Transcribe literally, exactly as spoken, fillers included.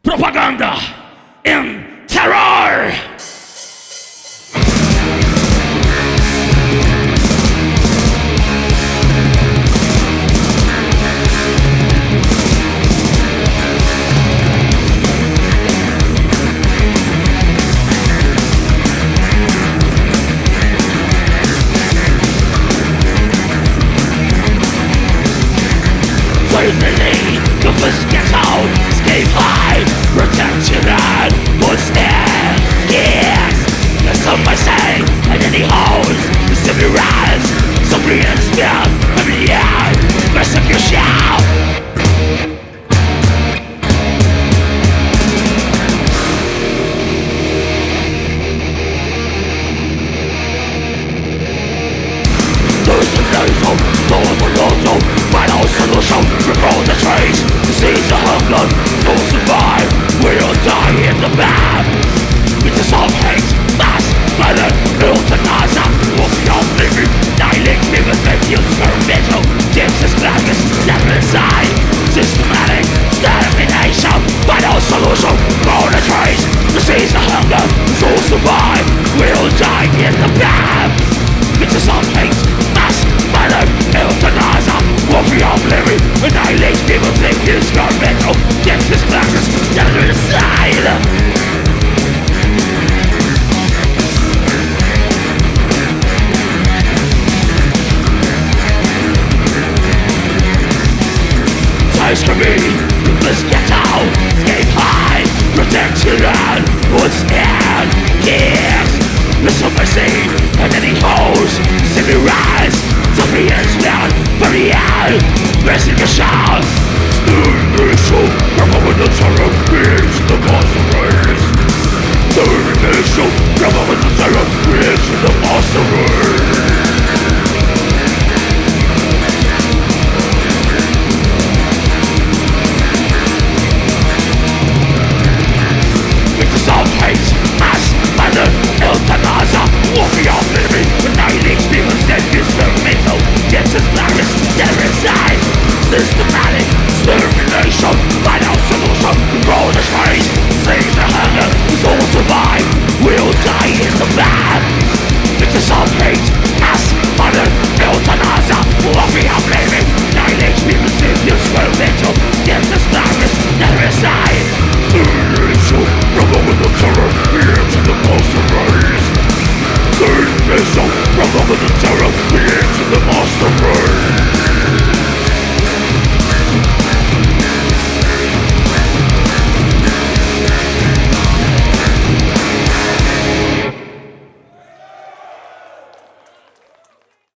Propaganda in terror. Finally, the first gets out, escape high, protection and what's there, yes. There's some might say, and any holes, the simply rise, simply and spear, from the end, mess up your shout. There's a nasal, no one will also, final solution, recall the trace, disease the hunger, will survive, we'll die in the bad. It is all hate, mass, murder, euthanasia, will be all living, dialing, living, and experimental, Jesus Christ, never inside, systematic, extermination, final solution, recall the trace, disease the hunger, will survive, we'll die in the bad. It is all hate, mass, murder, euthanasia, will be all living, annihilate people think it's your mental, Jesus Christ, never inside. Ties for me, let's get out, escape high, protection and what's in, yes. Listen my scene, and any holes, see me rise, something is down, for the end, rest in the shout. Extermination, government terror, is the monster race. Extermination, government terror, is the monster race.